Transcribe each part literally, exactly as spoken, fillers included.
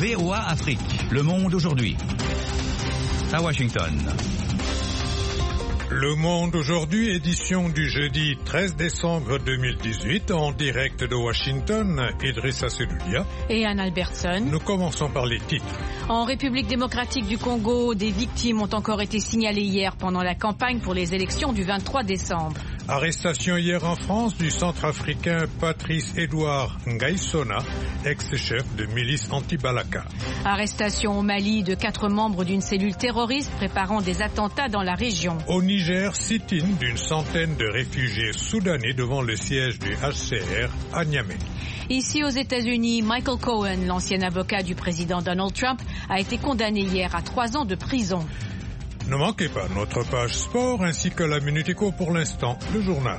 V O A Afrique. Le monde aujourd'hui. À Washington. Le Monde aujourd'hui, édition du jeudi treize décembre deux mille dix-huit, en direct de Washington, Idrissa Seloudia et Anne Albertson. Nous commençons par les titres. En République démocratique du Congo, des victimes ont encore été signalées hier pendant la campagne pour les élections du vingt-trois décembre. Arrestation hier en France du centrafricain Patrice Edouard Ngaïsona, ex-chef de milice anti-Balaka. Arrestation au Mali de quatre membres d'une cellule terroriste préparant des attentats dans la région. Au Niger, sit-in d'une centaine de réfugiés soudanais devant le siège du H C R à Niamey. Ici aux États-Unis, Michael Cohen, l'ancien avocat du président Donald Trump, a été condamné hier à trois ans de prison. Ne manquez pas notre page sport ainsi que la Minute Éco pour l'instant, le journal.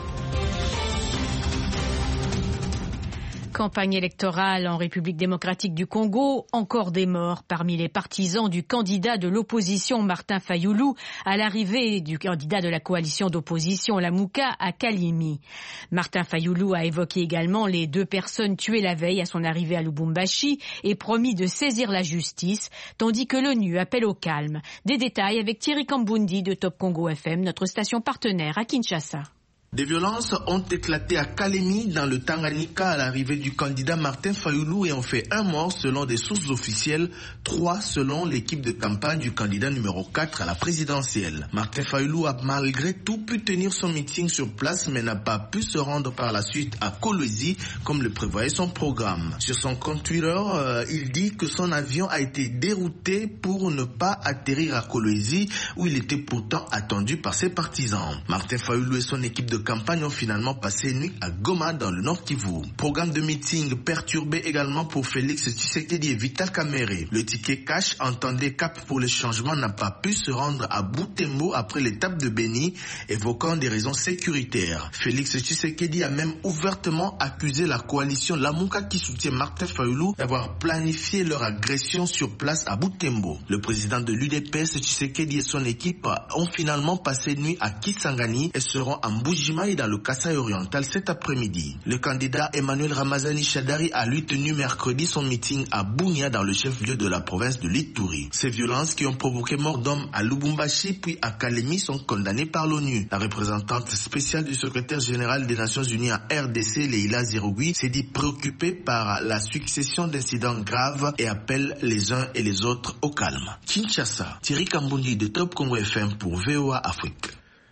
Campagne électorale en République démocratique du Congo, encore des morts parmi les partisans du candidat de l'opposition Martin Fayulu à l'arrivée du candidat de la coalition d'opposition Lamuka à Kalimi. Martin Fayulu a évoqué également les deux personnes tuées la veille à son arrivée à Lubumbashi et promis de saisir la justice, tandis que l'ONU appelle au calme. Des détails avec Thierry Kambundi de Top Congo F M, notre station partenaire à Kinshasa. Des violences ont éclaté à Kalemi dans le Tanganyika à l'arrivée du candidat Martin Fayulu et ont fait un mort selon des sources officielles, trois selon l'équipe de campagne du candidat numéro quatre à la présidentielle. Martin Fayulu a malgré tout pu tenir son meeting sur place mais n'a pas pu se rendre par la suite à Kolwezi comme le prévoyait son programme. Sur son compte Twitter, euh, il dit que son avion a été dérouté pour ne pas atterrir à Kolwezi où il était pourtant attendu par ses partisans. Martin Fayulu et son équipe de campagne ont finalement passé nuit à Goma dans le Nord Kivu. Programme de meeting perturbé également pour Félix Tshisekedi et Vital Kamerhe. Le ticket cash entendait cap pour le changement n'a pas pu se rendre à Butembo après l'étape de Beni, évoquant des raisons sécuritaires. Félix Tshisekedi a même ouvertement accusé la coalition Lamuka qui soutient Martin Fayulu d'avoir planifié leur agression sur place à Butembo. Le président de l'U D P S Tshisekedi et son équipe ont finalement passé nuit à Kisangani et seront à Mbuji dans le Kasaï oriental cet après-midi. Le candidat Emmanuel Ramazani Shadari a lui tenu mercredi son meeting à Bunia dans le chef-lieu de la province de l'Ituri. Ces violences qui ont provoqué mort d'hommes à Lubumbashi puis à Kalemi sont condamnées par l'ONU. La représentante spéciale du secrétaire général des Nations Unies à R D C, Leila Zerougui, s'est dit préoccupée par la succession d'incidents graves et appelle les uns et les autres au calme. Kinshasa, Thierry Kambundi de Top Congo F M pour V O A Afrique.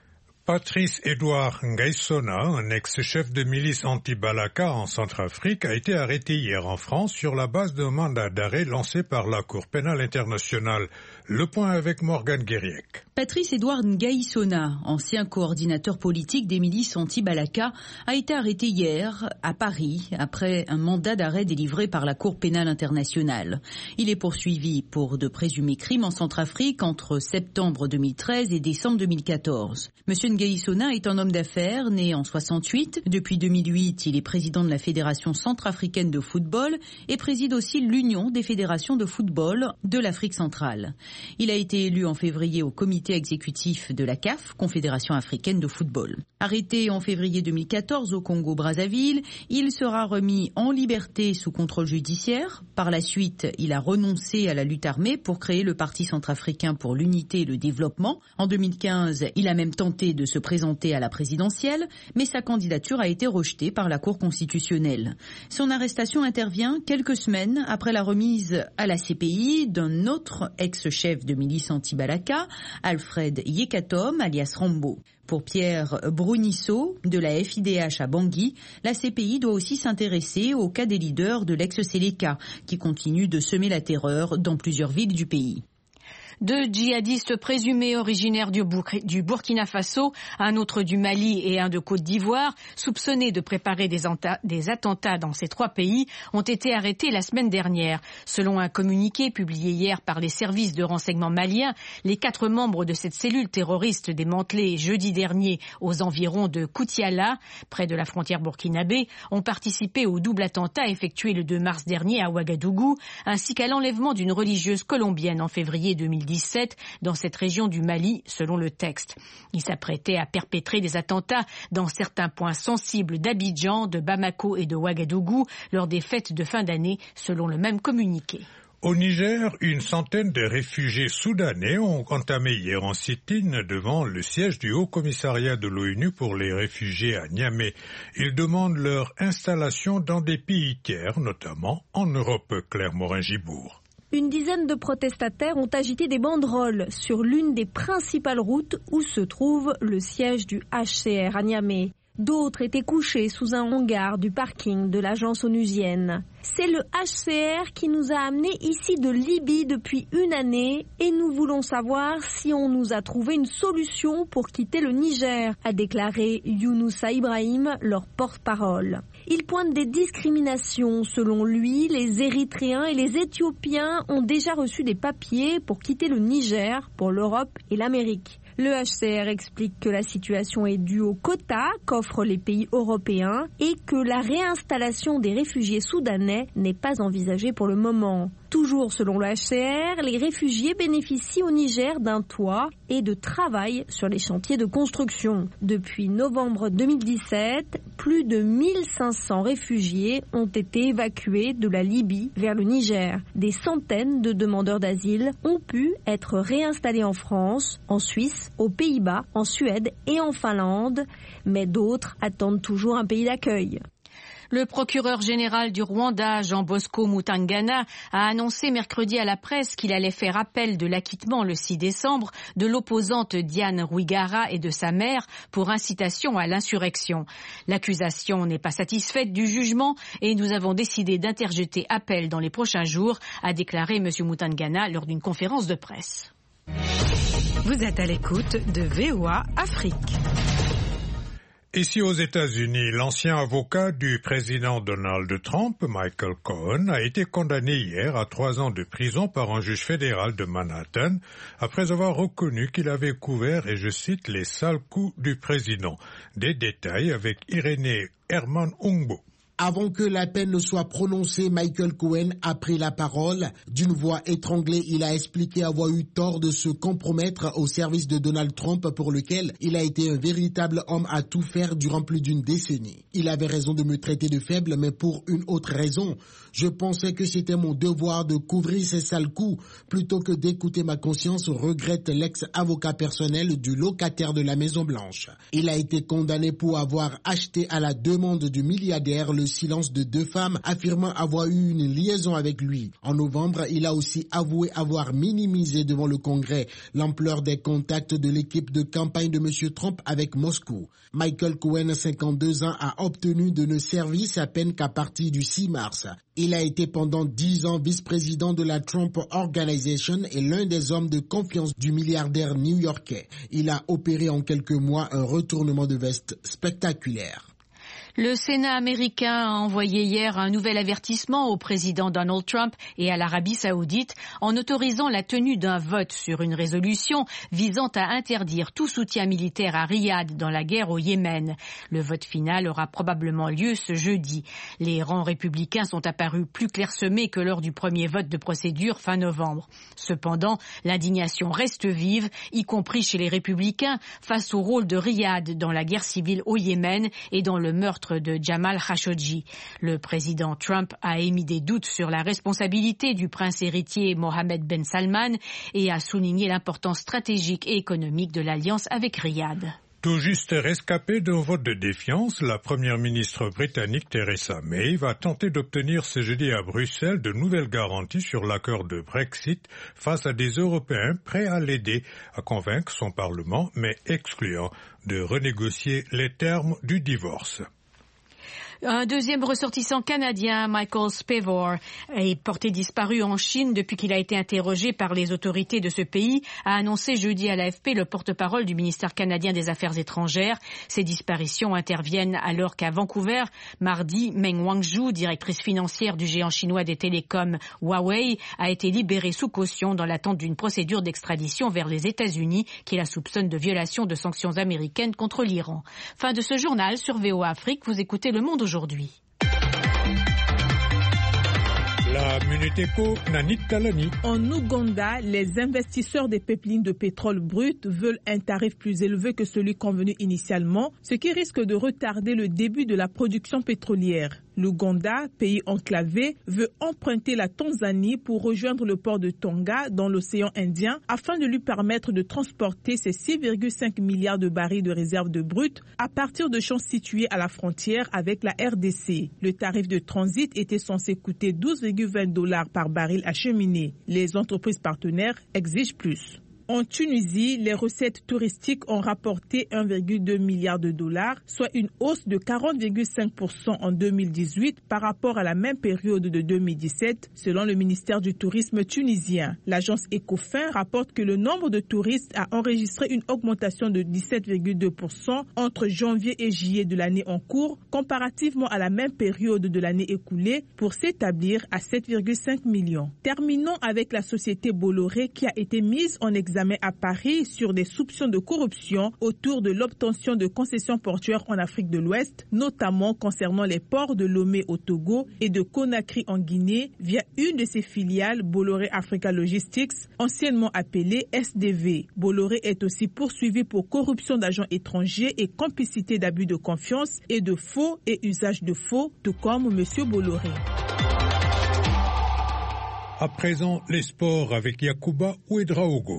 Patrice Edouard Ngaïsona, un ex-chef de milice anti-Balaka en Centrafrique, a été arrêté hier en France sur la base d'un mandat d'arrêt lancé par la Cour pénale internationale. Le point avec Morgane Guériec. Patrice Edouard Ngaïsona, ancien coordinateur politique des milices anti-Balaka, a été arrêté hier à Paris après un mandat d'arrêt délivré par la Cour pénale internationale. Il est poursuivi pour de présumés crimes en Centrafrique entre septembre deux mille treize et décembre deux mille quatorze. Monsieur Ngaïsona est un homme d'affaires né en soixante-huit. Depuis deux mille huit, il est président de la Fédération centrafricaine de football et préside aussi l'Union des fédérations de football de l'Afrique centrale. Il a été élu en février au comité exécutif de la C A F, Confédération africaine de football. Arrêté en février deux mille quatorze au Congo-Brazzaville, il sera remis en liberté sous contrôle judiciaire. Par la suite, il a renoncé à la lutte armée pour créer le Parti centrafricain pour l'unité et le développement. En deux mille quinze, il a même tenté de se présenter à la présidentielle, mais sa candidature a été rejetée par la Cour constitutionnelle. Son arrestation intervient quelques semaines après la remise à la C P I d'un autre ex-chef de milice anti-Balaka, Alfred Yekatom, alias Rambo. Pour Pierre Brunisso, de la F I D H à Bangui, la C P I doit aussi s'intéresser au cas des leaders de l'ex-Séléka, qui continuent de semer la terreur dans plusieurs villes du pays. Deux djihadistes présumés originaires du, Bour- du Burkina Faso, un autre du Mali et un de Côte d'Ivoire, soupçonnés de préparer des, enta- des attentats dans ces trois pays, ont été arrêtés la semaine dernière. Selon un communiqué publié hier par les services de renseignement maliens, les quatre membres de cette cellule terroriste démantelée jeudi dernier aux environs de Koutiala, près de la frontière burkinabé, ont participé au double attentat effectué le deux mars dernier à Ouagadougou, ainsi qu'à l'enlèvement d'une religieuse colombienne en février deux mille dix-sept dans cette région du Mali, selon le texte. Il s'apprêtait à perpétrer des attentats dans certains points sensibles d'Abidjan, de Bamako et de Ouagadougou lors des fêtes de fin d'année, selon le même communiqué. Au Niger, une centaine de réfugiés soudanais ont entamé hier en sit-in devant le siège du Haut-Commissariat de l'ONU pour les réfugiés à Niamey. Ils demandent leur installation dans des pays tiers, notamment en Europe. Claire Morin-Gibourg. Une dizaine de protestataires ont agité des banderoles sur l'une des principales routes où se trouve le siège du H C R à Niamey. D'autres étaient couchés sous un hangar du parking de l'agence onusienne. C'est le H C R qui nous a amenés ici de Libye depuis une année et nous voulons savoir si on nous a trouvé une solution pour quitter le Niger, a déclaré Younoussa Ibrahim, leur porte-parole. Il pointe des discriminations. Selon lui, les Érythréens et les Éthiopiens ont déjà reçu des papiers pour quitter le Niger pour l'Europe et l'Amérique. Le H C R explique que la situation est due aux quotas qu'offrent les pays européens et que la réinstallation des réfugiés soudanais n'est pas envisagée pour le moment. Toujours selon le H C R, les réfugiés bénéficient au Niger d'un toit et de travail sur les chantiers de construction. Depuis novembre deux mille dix-sept, plus de mille cinq cents réfugiés ont été évacués de la Libye vers le Niger. Des centaines de demandeurs d'asile ont pu être réinstallés en France, en Suisse, aux Pays-Bas, en Suède et en Finlande, mais d'autres attendent toujours un pays d'accueil. Le procureur général du Rwanda, Jean Bosco Mutangana, a annoncé mercredi à la presse qu'il allait faire appel de l'acquittement le six décembre de l'opposante Diane Rwigara et de sa mère pour incitation à l'insurrection. L'accusation n'est pas satisfaite du jugement et nous avons décidé d'interjeter appel dans les prochains jours, a déclaré M. Mutangana lors d'une conférence de presse. Vous êtes à l'écoute de V O A Afrique. Ici aux États-Unis, l'ancien avocat du président Donald Trump, Michael Cohen, a été condamné hier à trois ans de prison par un juge fédéral de Manhattan après avoir reconnu qu'il avait couvert, et je cite, les sales coups du président. Des détails avec Irénée Herman Ungbo. Avant que la peine ne soit prononcée, Michael Cohen a pris la parole. D'une voix étranglée, il a expliqué avoir eu tort de se compromettre au service de Donald Trump pour lequel il a été un véritable homme à tout faire durant plus d'une décennie. Il avait raison de me traiter de faible, mais pour une autre raison. Je pensais que c'était mon devoir de couvrir ces sales coups plutôt que d'écouter ma conscience, regrette l'ex-avocat personnel du locataire de la Maison-Blanche. Il a été condamné pour avoir acheté à la demande du milliardaire le silence de deux femmes affirmant avoir eu une liaison avec lui. En novembre, il a aussi avoué avoir minimisé devant le Congrès l'ampleur des contacts de l'équipe de campagne de M. Trump avec Moscou. Michael Cohen, cinquante-deux ans, a obtenu de ne servir sa peine qu'à partir du six mars. Il a été pendant dix ans vice-président de la Trump Organization et l'un des hommes de confiance du milliardaire new-yorkais. Il a opéré en quelques mois un retournement de veste spectaculaire. Le Sénat américain a envoyé hier un nouvel avertissement au président Donald Trump et à l'Arabie saoudite en autorisant la tenue d'un vote sur une résolution visant à interdire tout soutien militaire à Riyad dans la guerre au Yémen. Le vote final aura probablement lieu ce jeudi. Les rangs républicains sont apparus plus clairsemés que lors du premier vote de procédure fin novembre. Cependant, l'indignation reste vive, y compris chez les républicains, face au rôle de Riyad dans la guerre civile au Yémen et dans le meurtre de Jamal Khashoggi. Le président Trump a émis des doutes sur la responsabilité du prince héritier Mohammed Ben Salman et a souligné l'importance stratégique et économique de l'alliance avec Riyad. Tout juste rescapée d'un vote de défiance, la première ministre britannique Theresa May va tenter d'obtenir ce jeudi à Bruxelles de nouvelles garanties sur l'accord de Brexit face à des Européens prêts à l'aider à convaincre son Parlement, mais excluant de renégocier les termes du divorce. Un deuxième ressortissant canadien, Michael Spavor, est porté disparu en Chine depuis qu'il a été interrogé par les autorités de ce pays, a annoncé jeudi à l'A F P le porte-parole du ministère canadien des Affaires étrangères. Ces disparitions interviennent alors qu'à Vancouver, mardi, Meng Wanzhou, directrice financière du géant chinois des télécoms Huawei, a été libérée sous caution dans l'attente d'une procédure d'extradition vers les États-Unis qui la soupçonne de violation de sanctions américaines contre l'Iran. Fin de ce journal sur V O A Afrique. Vous écoutez Le Monde aujourd'hui. La Minute Éco, Nanit Talani. En Ouganda, les investisseurs des pipelines de pétrole brut veulent un tarif plus élevé que celui convenu initialement, ce qui risque de retarder le début de la production pétrolière. L'Ouganda, pays enclavé, veut emprunter la Tanzanie pour rejoindre le port de Tonga dans l'océan Indien afin de lui permettre de transporter ses six virgule cinq milliards de barils de réserve de brut à partir de champs situés à la frontière avec la R D C. Le tarif de transit était censé coûter douze virgule vingt dollars par baril acheminé. Les entreprises partenaires exigent plus. En Tunisie, les recettes touristiques ont rapporté un virgule deux milliard de dollars, soit une hausse de quarante virgule cinq pour cent en deux mille dix-huit par rapport à la même période de deux mille dix-sept, selon le ministère du Tourisme tunisien. L'agence Ecofin rapporte que le nombre de touristes a enregistré une augmentation de dix-sept virgule deux pour cent entre janvier et juillet de l'année en cours, comparativement à la même période de l'année écoulée, pour s'établir à sept virgule cinq millions. Terminons avec la société Bolloré qui a été mise en examen à Paris sur des soupçons de corruption autour de l'obtention de concessions portuaires en Afrique de l'Ouest, notamment concernant les ports de Lomé au Togo et de Conakry en Guinée via une de ses filiales, Bolloré Africa Logistics, anciennement appelée S D V. Bolloré est aussi poursuivi pour corruption d'agents étrangers et complicité d'abus de confiance et de faux et usage de faux, tout comme M. Bolloré. À présent, les sports avec Yacouba Ouedraogo.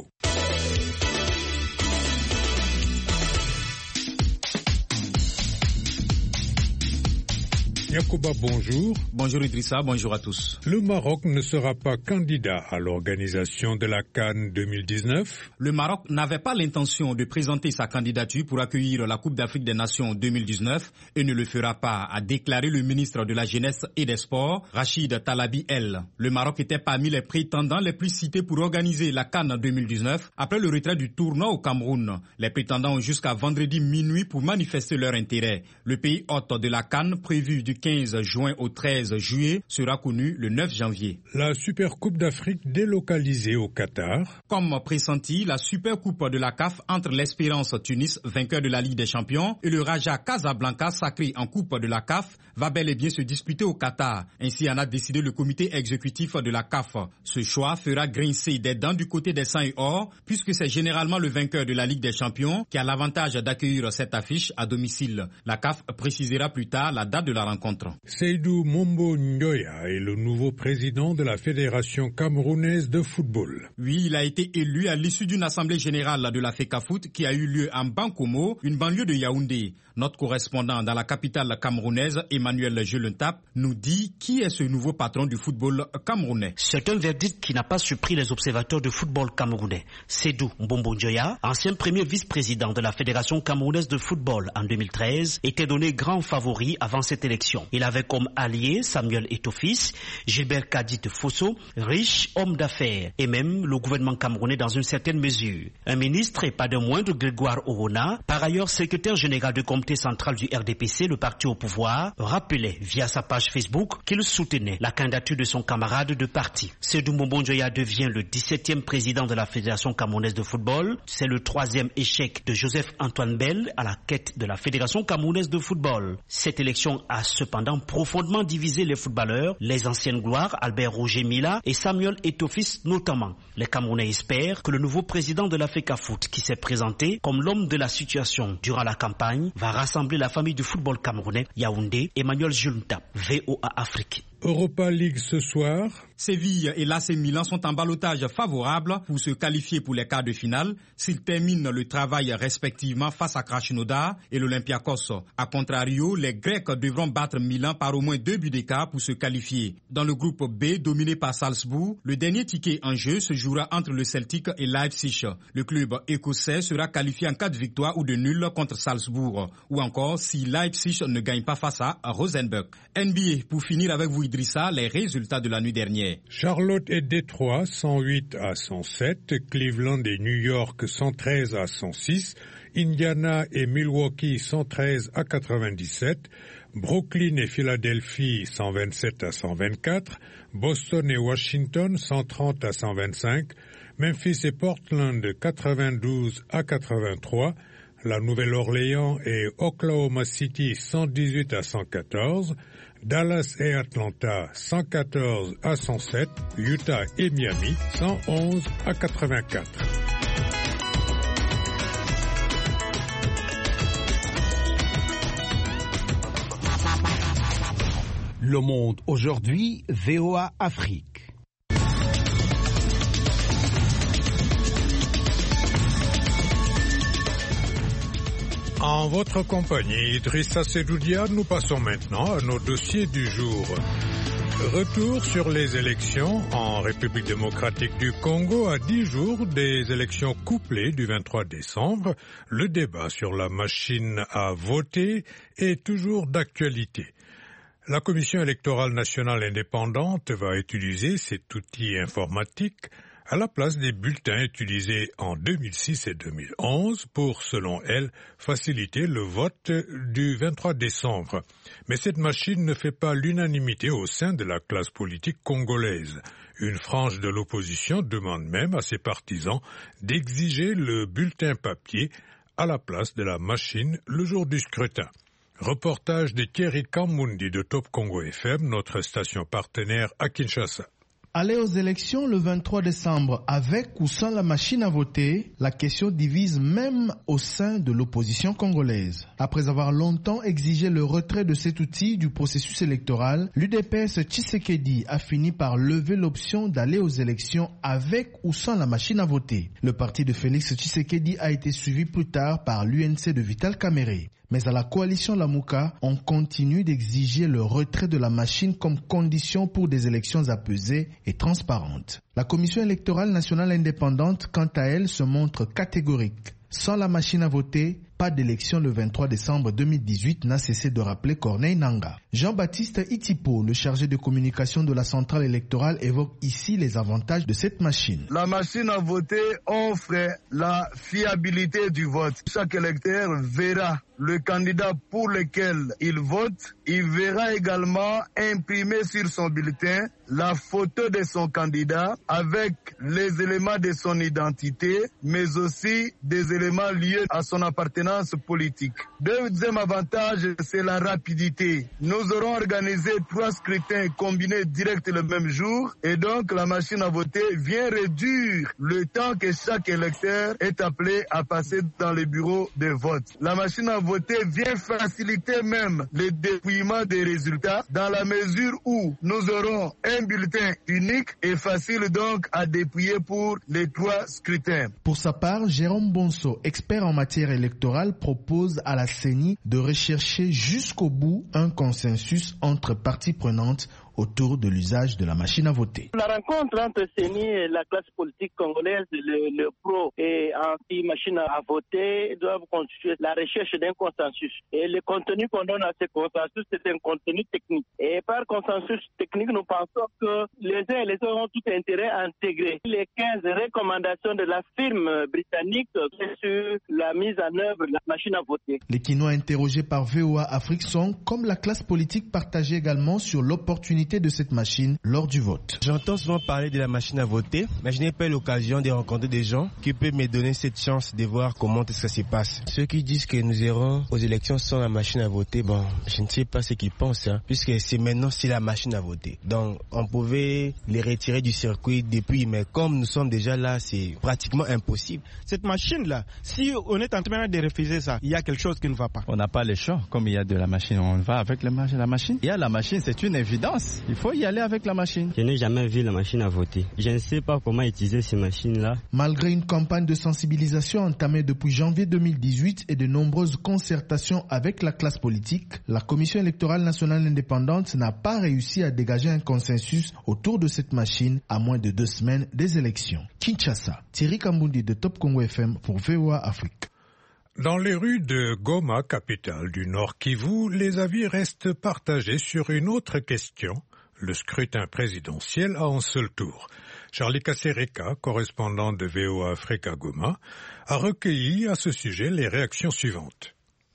Yacouba, bonjour. Bonjour Idrissa, bonjour à tous. Le Maroc ne sera pas candidat à l'organisation de la CAN deux mille dix-neuf. Le Maroc n'avait pas l'intention de présenter sa candidature pour accueillir la Coupe d'Afrique des Nations deux mille dix-neuf et ne le fera pas, a déclaré le ministre de la Jeunesse et des Sports, Rachid Talabi El. Le Maroc était parmi les prétendants les plus cités pour organiser la CAN deux mille dix-neuf après le retrait du tournoi au Cameroun. Les prétendants ont jusqu'à vendredi minuit pour manifester leur intérêt. Le pays hôte de la CAN, prévu du quinze juin au treize juillet, sera connu le neuf janvier. La Supercoupe d'Afrique délocalisée au Qatar. Comme pressenti, la Supercoupe de la C A F entre l'Espérance Tunis, vainqueur de la Ligue des Champions, et le Raja Casablanca, sacré en Coupe de la C A F, va bel et bien se disputer au Qatar. Ainsi en a décidé le comité exécutif de la C A F. Ce choix fera grincer des dents du côté des sang et or, puisque c'est généralement le vainqueur de la Ligue des Champions qui a l'avantage d'accueillir cette affiche à domicile. La C A F précisera plus tard la date de la rencontre. Seydou Mombo Ndoya est le nouveau président de la Fédération camerounaise de football. Oui, il a été élu à l'issue d'une assemblée générale de la FECAFOOT qui a eu lieu en Bankomo, une banlieue de Yaoundé. Notre correspondant dans la capitale camerounaise, Emmanuel Jelentap, nous dit qui est ce nouveau patron du football camerounais. C'est un verdict qui n'a pas surpris les observateurs de football camerounais. Seydou Mbombo Ndoya, ancien premier vice-président de la Fédération camerounaise de football en deux mille treize, était donné grand favori avant cette élection. Il avait comme allié Samuel Eto'o-Fils, Gilbert Kadit Fosso, riche homme d'affaires, et même le gouvernement camerounais dans une certaine mesure. Un ministre et pas de moindre Grégoire Orona, par ailleurs secrétaire général du comité central du R D P C, le parti au pouvoir, rappelait via sa page Facebook qu'il soutenait la candidature de son camarade de parti. Seydou Mbombo Ndoya devient le dix-septième président de la Fédération camerounaise de football. C'est le troisième échec de Joseph Antoine Bell à la quête de la Fédération camerounaise de football. Cette élection a cependant profondément divisé les footballeurs, les anciennes gloires Albert Roger Mila et Samuel Eto'o-Fils notamment. Les Camerounais espèrent que le nouveau président de la FECAFOOT, qui s'est présenté comme l'homme de la situation durant la campagne, va rassembler la famille du football camerounais. Yaoundé, Emmanuel Julta, V O A Afrique. Europa League ce soir. Séville et l'A C Milan sont en ballottage favorable pour se qualifier pour les quarts de finale s'ils terminent le travail respectivement face à Krasnodar et l'Olympiakos. A contrario, les Grecs devront battre Milan par au moins deux buts d'écart pour se qualifier. Dans le groupe B, dominé par Salzbourg, le dernier ticket en jeu se jouera entre le Celtic et Leipzig. Le club écossais sera qualifié en cas de victoire ou de nul contre Salzbourg, ou encore si Leipzig ne gagne pas face à Rosenborg. N B A, pour finir avec vous Idrissa, les résultats de la nuit dernière. Charlotte et Détroit cent huit à cent sept, Cleveland et New York cent treize à cent six, Indiana et Milwaukee cent treize à quatre-vingt-dix-sept, Brooklyn et Philadelphie cent vingt-sept à cent vingt-quatre, Boston et Washington cent trente à cent vingt-cinq, Memphis et Portland quatre-vingt-douze à quatre-vingt-trois, La Nouvelle-Orléans et Oklahoma City cent dix-huit à cent quatorze, Dallas et Atlanta cent quatorze à cent sept, Utah et Miami cent onze à quatre-vingt-quatre. Le Monde aujourd'hui, V O A Afrique. En votre compagnie, Idrissa Sedoudia, nous passons maintenant à nos dossiers du jour. Retour sur les élections en République démocratique du Congo à dix jours des élections couplées du vingt-trois décembre. Le débat sur la machine à voter est toujours d'actualité. La Commission électorale nationale indépendante va utiliser cet outil informatique à la place des bulletins utilisés en deux mille six et deux mille onze pour, selon elle, faciliter le vote du vingt-trois décembre. Mais cette machine ne fait pas l'unanimité au sein de la classe politique congolaise. Une frange de l'opposition demande même à ses partisans d'exiger le bulletin papier à la place de la machine le jour du scrutin. Reportage de Thierry Kamoundi de Top Congo F M, notre station partenaire à Kinshasa. Aller aux élections le vingt-trois décembre avec ou sans la machine à voter, la question divise même au sein de l'opposition congolaise. Après avoir longtemps exigé le retrait de cet outil du processus électoral, l'U D P S Tshisekedi a fini par lever l'option d'aller aux élections avec ou sans la machine à voter. Le parti de Félix Tshisekedi a été suivi plus tard par l'U N C de Vital Kamerhe. Mais à la coalition Lamuka, on continue d'exiger le retrait de la machine comme condition pour des élections apaisées et transparentes. La Commission électorale nationale indépendante, quant à elle, se montre catégorique. Sans la machine à voter, pas d'élection le vingt-trois décembre deux mille dix-huit, n'a cessé de rappeler Corneille Nangaa. Jean-Baptiste Itipo, le chargé de communication de la centrale électorale, évoque ici les avantages de cette machine. La machine à voter offre la fiabilité du vote. Chaque électeur verra le candidat pour lequel il vote. Il verra également imprimer sur son bulletin la photo de son candidat avec les éléments de son identité, mais aussi des éléments liés à son appartenance politique. Deuxième avantage, c'est la rapidité. Nous aurons organisé trois scrutins combinés directs le même jour et donc la machine à voter vient réduire le temps que chaque électeur est appelé à passer dans les bureaux de vote. La machine à voter vient faciliter même le dépouillement des résultats dans la mesure où nous aurons un bulletin unique et facile donc à dépouiller pour les trois scrutins. Pour sa part, Jérôme Bonso, expert en matière électorale, propose à la C E N I de rechercher jusqu'au bout un consensus entre parties prenantes autour de l'usage de la machine à voter. La rencontre entre C E N I et la classe politique congolaise, le, le pro et anti-machine à voter, doivent constituer la recherche d'un consensus. Et le contenu qu'on donne à ce consensus, c'est un contenu technique. Et par consensus technique, nous pensons que les uns et les autres ont tout intérêt à intégrer les quinze recommandations de la firme britannique sur la mise en œuvre de la machine à voter. Les Quinois interrogés par V O A Afrique sont, comme la classe politique, partagés également sur l'opportunité de cette machine lors du vote. J'entends souvent parler de la machine à voter, mais je n'ai pas eu l'occasion de rencontrer des gens qui peuvent me donner cette chance de voir comment ça se passe. Ceux qui disent que nous irons aux élections sans la machine à voter, bon, je ne sais pas ce qu'ils pensent, hein, puisque c'est maintenant c'est la machine à voter. Donc, on pouvait les retirer du circuit depuis, mais comme nous sommes déjà là, c'est pratiquement impossible. Cette machine-là, si on est en train de refuser ça, il y a quelque chose qui ne va pas. On n'a pas le choix, comme il y a de la machine, on va avec la machine. Il y a la machine, c'est une évidence. Il faut y aller avec la machine. Je n'ai jamais vu la machine à voter. Je ne sais pas comment utiliser ces machines-là. Malgré une campagne de sensibilisation entamée depuis janvier deux mille dix-huit et de nombreuses concertations avec la classe politique, la Commission électorale nationale indépendante n'a pas réussi à dégager un consensus autour de cette machine à moins de deux semaines des élections. Kinshasa, Thierry Kambundi de Top Congo F M pour V O A Afrique. Dans les rues de Goma, capitale du Nord Kivu, les avis restent partagés sur une autre question, le scrutin présidentiel à un seul tour. Charlie Kasereka, correspondant de V O A Afrique à Goma, a recueilli à ce sujet les réactions suivantes.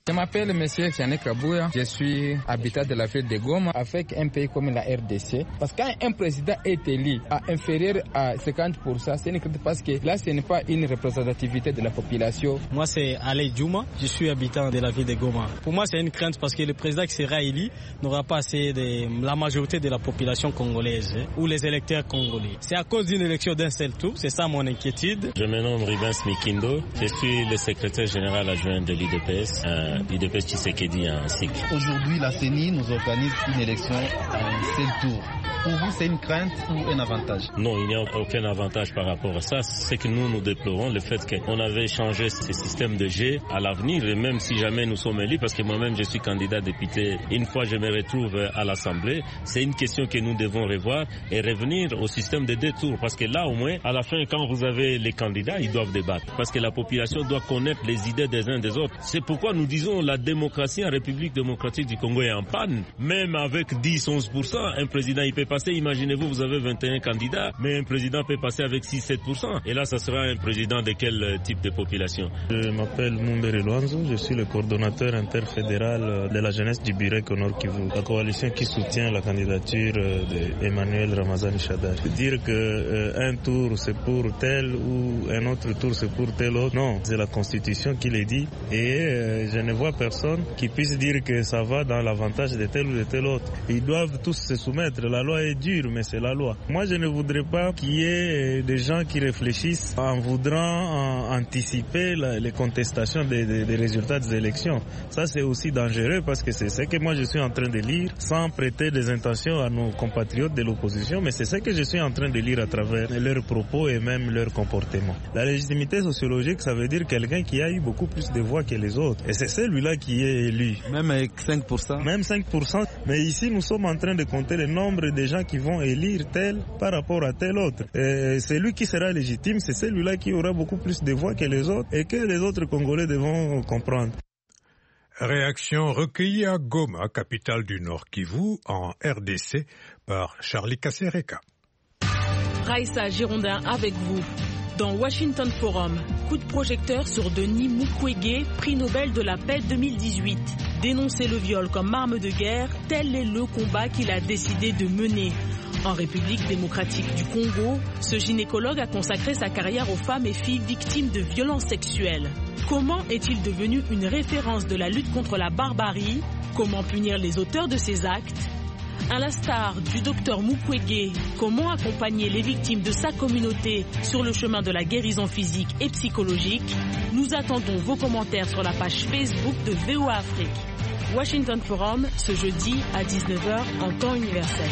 Je m'appelle M. Yannick Kabouya, je suis habitant de la ville de Goma avec un pays comme la R D C. Parce que quand un président est élu à inférieur à cinquante pour cent, c'est une critique parce que là ce n'est pas une représentativité de la population. Moi c'est Ali Djouma, je suis habitant de la ville de Goma. Pour moi c'est une crainte parce que le président qui sera élu n'aura pas assez de la majorité de la population congolaise hein, ou les électeurs congolais. C'est à cause d'une élection d'un seul tour, c'est ça mon inquiétude. Je me nomme Rubens Mikindo, je suis le secrétaire général adjoint de l'U D P S. Euh, l'U D P S Tshisekedi en cycle. Aujourd'hui, la C E N I nous organise une élection à un seul tour. Pour vous, c'est une crainte ou un avantage? Non, il n'y a aucun avantage par rapport à ça. C'est que nous, nous déplorons le fait qu'on avait changé ce système de G à l'avenir, et même si jamais nous sommes élus, parce que moi-même, je suis candidat député, une fois je me retrouve à l'Assemblée, c'est une question que nous devons revoir et revenir au système de deux tours. Parce que là, au moins, à la fin, quand vous avez les candidats, ils doivent débattre. Parce que la population doit connaître les idées des uns des autres. C'est pourquoi nous disons la démocratie en République démocratique du Congo est en panne. Même avec dix à onze pour cent, un président, il peut passer. Imaginez-vous, vous avez vingt et un candidats, mais un président peut passer avec six à sept pour cent. Et là, ça sera un président de quel type de population? Je m'appelle Mumbere Luanzo, je suis le coordonnateur interfédéral de la jeunesse du Burek au Nord Kivu, la coalition qui soutient la candidature d'Emmanuel Ramazani Shadari. Dire que euh, un tour c'est pour tel ou un autre tour c'est pour tel autre, non, c'est la Constitution qui le dit et euh, je ne vois personne qui puisse dire que ça va dans l'avantage de tel ou de tel autre. Ils doivent tous se soumettre, la loi est dure mais c'est la loi. Moi je ne voudrais pas qu'il y ait des gens qui réfléchissent en voudant en anticiper la, les contestations des, des, des résultats des élections. Ça c'est aussi dangereux parce que c'est ce que moi je suis en train de lire sans prêter des intentions à nos compatriotes de l'opposition, mais c'est ce que je suis en train de lire à travers leurs propos et même leur comportement. La légitimité sociologique, ça veut dire quelqu'un qui a eu beaucoup plus de voix que les autres. Et c'est celui-là qui est élu. Même avec cinq pour cent? Même cinq pour cent. Mais ici, nous sommes en train de compter le nombre de gens qui vont élire tel par rapport à tel autre. Et celui qui sera légitime, c'est celui-là qui aura beaucoup plus de voix que les autres et que les autres Congolais devront comprendre. Réaction recueillie à Goma, capitale du Nord Kivu, en R D C, par Charlie Kasereka. Raïssa Girondin avec vous. Dans Washington Forum, coup de projecteur sur Denis Mukwege, prix Nobel de la paix deux mille dix-huit. Dénoncer le viol comme arme de guerre, tel est le combat qu'il a décidé de mener. En République démocratique du Congo, ce gynécologue a consacré sa carrière aux femmes et filles victimes de violences sexuelles. Comment est-il devenu une référence de la lutte contre la barbarie? Comment punir les auteurs de ces actes? À l'instar du docteur Mukwege, comment accompagner les victimes de sa communauté sur le chemin de la guérison physique et psychologique? Nous attendons vos commentaires sur la page Facebook de V O A Afrique. Washington Forum, ce jeudi à dix-neuf heures en temps universel.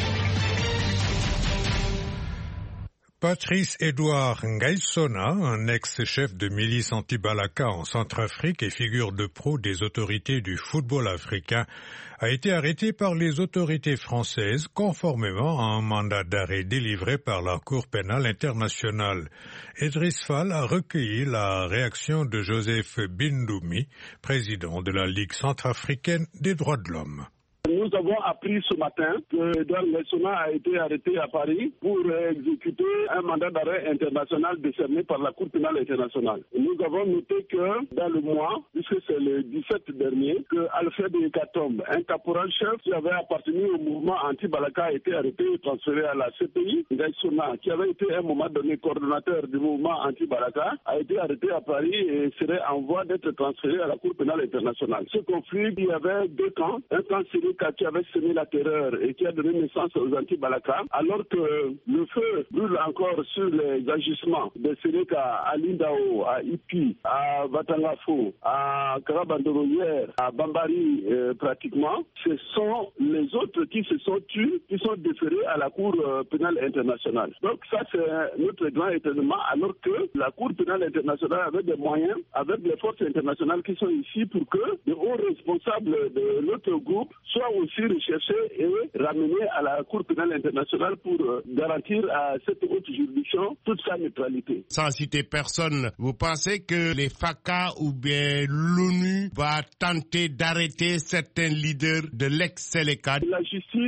Patrice Edouard Ngaïsona, un ex-chef de milice anti-Balaka en Centrafrique et figure de proue des autorités du football africain, a été arrêté par les autorités françaises conformément à un mandat d'arrêt délivré par la Cour pénale internationale. Idriss Fall a recueilli la réaction de Joseph Bindoumi, président de la Ligue centrafricaine des droits de l'homme. Nous avons appris ce matin que Edouard Ngaïsona a été arrêté à Paris pour exécuter un mandat d'arrêt international décerné par la Cour pénale internationale. Nous avons noté que dans le mois, puisque c'est le dix-sept dernier, que Alfred Ekatombe, un caporal-chef qui avait appartenu au mouvement anti-Balaka, a été arrêté et transféré à la C P I. Ngaïsona, qui avait été à un moment donné coordonnateur du mouvement anti-Balaka, a été arrêté à Paris et serait en voie d'être transféré à la Cour pénale internationale. Ce conflit, il y avait deux camps, un camp syrique qui avait semé la terreur et qui a donné naissance aux anti-Balaka, alors que le feu brûle encore sur les agissements de Sénéka à Lindao, à Ipi, à Batangafo, à Karabandoroyer, à Bambari euh, pratiquement. Ce sont les autres qui se sont tués, qui sont déférés à la Cour euh, pénale internationale. Donc ça, c'est notre grand étonnement, alors que la Cour pénale internationale avait des moyens, avec les forces internationales qui sont ici pour que les hauts responsables de notre groupe soient aussi recherchés et ramenés à la Cour pénale internationale pour euh, garantir à cette haute juridiction toute sa neutralité. Sans citer personne, vous pensez que les F A C A ou bien l'ONU va tenter d'arrêter certains leaders de l'ex-Séléka? La justice,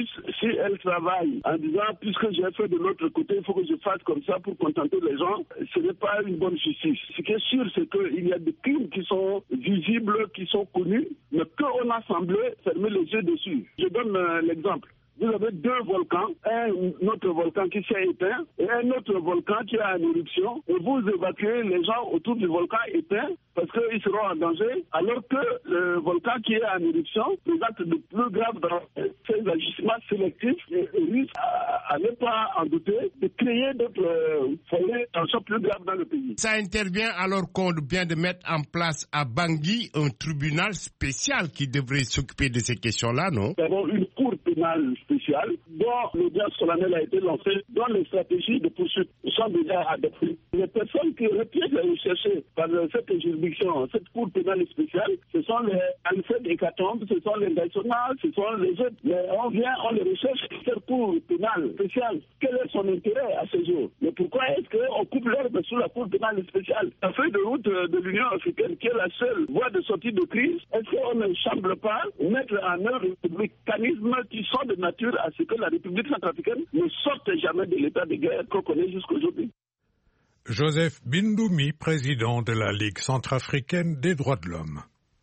Si elle travaille en disant, puisque j'ai fait de l'autre côté, il faut que je fasse comme ça pour contenter les gens, ce n'est pas une bonne justice. Ce qui est sûr, c'est qu'il y a des crimes qui sont visibles, qui sont connus, mais qu'on a semblé fermer les yeux dessus. Je donne euh, l'exemple. Vous avez deux volcans, un autre volcan qui s'est éteint et un autre volcan qui est en éruption, et vous évacuez les gens autour du volcan éteint parce qu'ils seront en danger, alors que le volcan qui est en éruption présente de plus graves dangers. Ces agissements sélectifs risquent, à, à ne pas en douter, de créer d'autres forêts encore plus graves dans le pays. Ça intervient alors qu'on vient de mettre en place à Bangui un tribunal spécial qui devrait s'occuper de ces questions-là, non? Nous avons une cour pénale spéciale dont l'audience solennelle a été lancée, dont les stratégies de poursuite sont déjà adoptées. Les personnes qui requièrent les recherchées par cette juridiction, cette cour pénale spéciale, ce sont les Alfred Hécatombe, ce sont les Gaïsona, ce sont les autres. Mais on vient, on les recherche cette cour pénale spéciale. Quel est son intérêt à ce jour? Mais pourquoi est-ce qu'on coupe l'herbe sous la cour pénale spéciale? La feuille de route de l'Union africaine, qui est la seule voie de sortie de crise, est-ce qu'on ne semble pas mettre en œuvre des mécanismes qui sont de nature à ce que la République centrafricaine ne sorte jamais de l'état de guerre qu'on connaît jusqu'aujourd'hui? Joseph Bindoumi, président de la Ligue centrafricaine des droits de l'homme.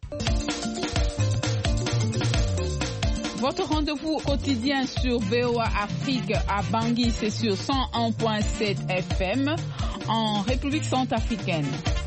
Votre rendez-vous quotidien sur V O A Afrique à Bangui, c'est sur cent un virgule sept F M en République centrafricaine.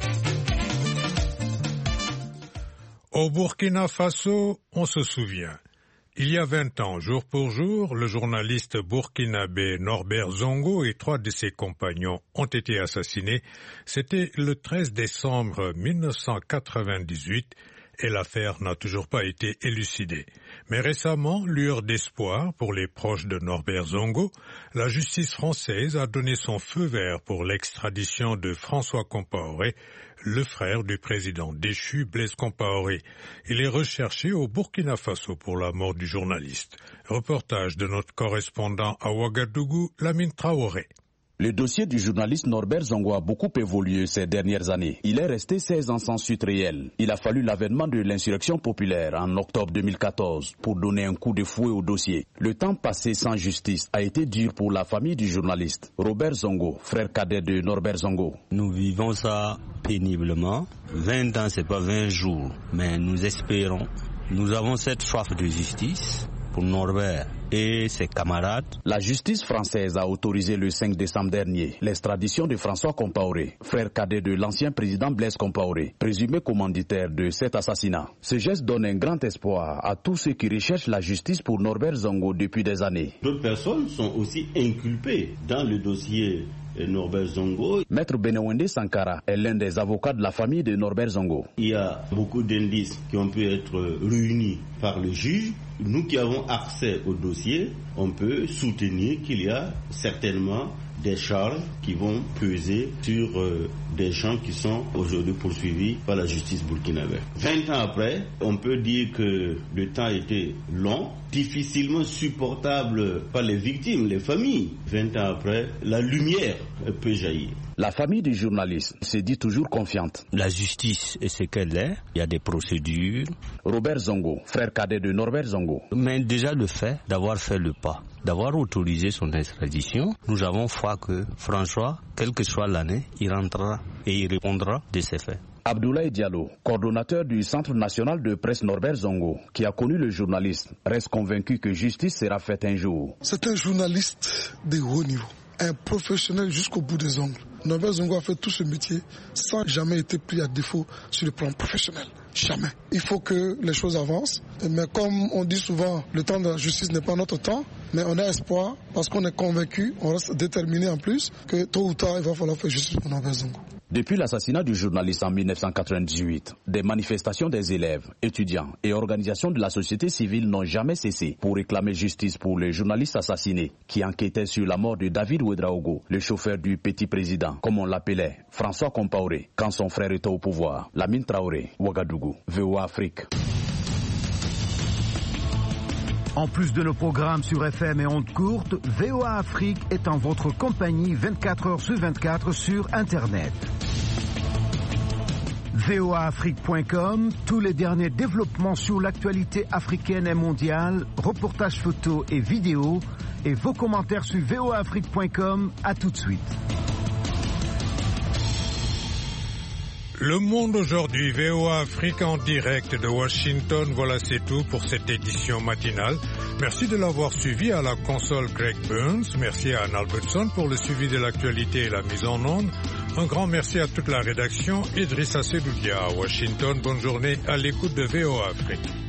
Au Burkina Faso, on se souvient. Il y a vingt ans, jour pour jour, le journaliste burkinabé Norbert Zongo et trois de ses compagnons ont été assassinés. C'était le treize décembre mille neuf cent quatre-vingt-dix-huit et l'affaire n'a toujours pas été élucidée. Mais récemment, lueur d'espoir pour les proches de Norbert Zongo, la justice française a donné son feu vert pour l'extradition de François Compaoré, le frère du président déchu Blaise Compaoré. Il est recherché au Burkina Faso pour la mort du journaliste. Reportage de notre correspondant à Ouagadougou, Lamine Traoré. Le dossier du journaliste Norbert Zongo a beaucoup évolué ces dernières années. Il est resté seize ans sans suite réelle. Il a fallu l'avènement de l'insurrection populaire en octobre deux mille quatorze pour donner un coup de fouet au dossier. Le temps passé sans justice a été dur pour la famille du journaliste. Robert Zongo, frère cadet de Norbert Zongo. Nous vivons ça péniblement. vingt ans, c'est pas vingt jours, mais nous espérons. Nous avons cette soif de justice pour Norbert et ses camarades. La justice française a autorisé le cinq décembre dernier l'extradition de François Compaoré, frère cadet de l'ancien président Blaise Compaoré, présumé commanditaire de cet assassinat. Ce geste donne un grand espoir à tous ceux qui recherchent la justice pour Norbert Zongo depuis des années. D'autres personnes sont aussi inculpées dans le dossier Norbert Zongo. Maître Benewende Sankara est l'un des avocats de la famille de Norbert Zongo. Il y a beaucoup d'indices qui ont pu être réunis par le juge. Nous qui avons accès au dossier, on peut soutenir qu'il y a certainement des charges qui vont peser sur euh, des gens qui sont aujourd'hui poursuivis par la justice burkinabé. vingt ans après, on peut dire que le temps a été long, difficilement supportable par les victimes, les familles. vingt ans après, la lumière peut jaillir. La famille du journaliste se dit toujours confiante. La justice est ce qu'elle est. Il y a des procédures. Robert Zongo, frère cadet de Norbert Zongo. Mais déjà le fait d'avoir fait le pas, d'avoir autorisé son extradition, nous avons foi que François, quelle que soit l'année, il rentrera et il répondra de ses faits. Abdoulaye Diallo, coordonnateur du Centre national de presse Norbert Zongo, qui a connu le journaliste, reste convaincu que justice sera faite un jour. C'est un journaliste de haut niveau, un professionnel jusqu'au bout des ongles. Norbert Zongo a fait tout ce métier sans jamais être pris à défaut sur le plan professionnel. Jamais. Il faut que les choses avancent. Mais comme on dit souvent, le temps de la justice n'est pas notre temps. Mais on a espoir parce qu'on est convaincu, on reste déterminé en plus, que tôt ou tard, il va falloir faire justice pour Norbert Zongo. Depuis l'assassinat du journaliste en mille neuf cent quatre-vingt-dix-huit, des manifestations des élèves, étudiants et organisations de la société civile n'ont jamais cessé pour réclamer justice pour le journaliste assassiné qui enquêtait sur la mort de David Ouedraogo, le chauffeur du petit président, comme on l'appelait, François Compaoré, quand son frère était au pouvoir. Lamine Traoré, Ouagadougou, V O A Afrique. En plus de nos programmes sur F M et ondes courtes, V O A Afrique est en votre compagnie vingt-quatre heures sur vingt-quatre sur Internet. V O A Afrique point com, tous les derniers développements sur l'actualité africaine et mondiale, reportages photos et vidéos, et vos commentaires sur V O A Afrique point com. À tout de suite. Le Monde aujourd'hui, V O A Afrique en direct de Washington. Voilà, c'est tout pour cette édition matinale. Merci de l'avoir suivi. À la console Greg Burns. Merci à Anne Albertson pour le suivi de l'actualité et la mise en onde. Un grand merci à toute la rédaction. Idrissa Sedoudia à Washington. Bonne journée à l'écoute de V O A Afrique.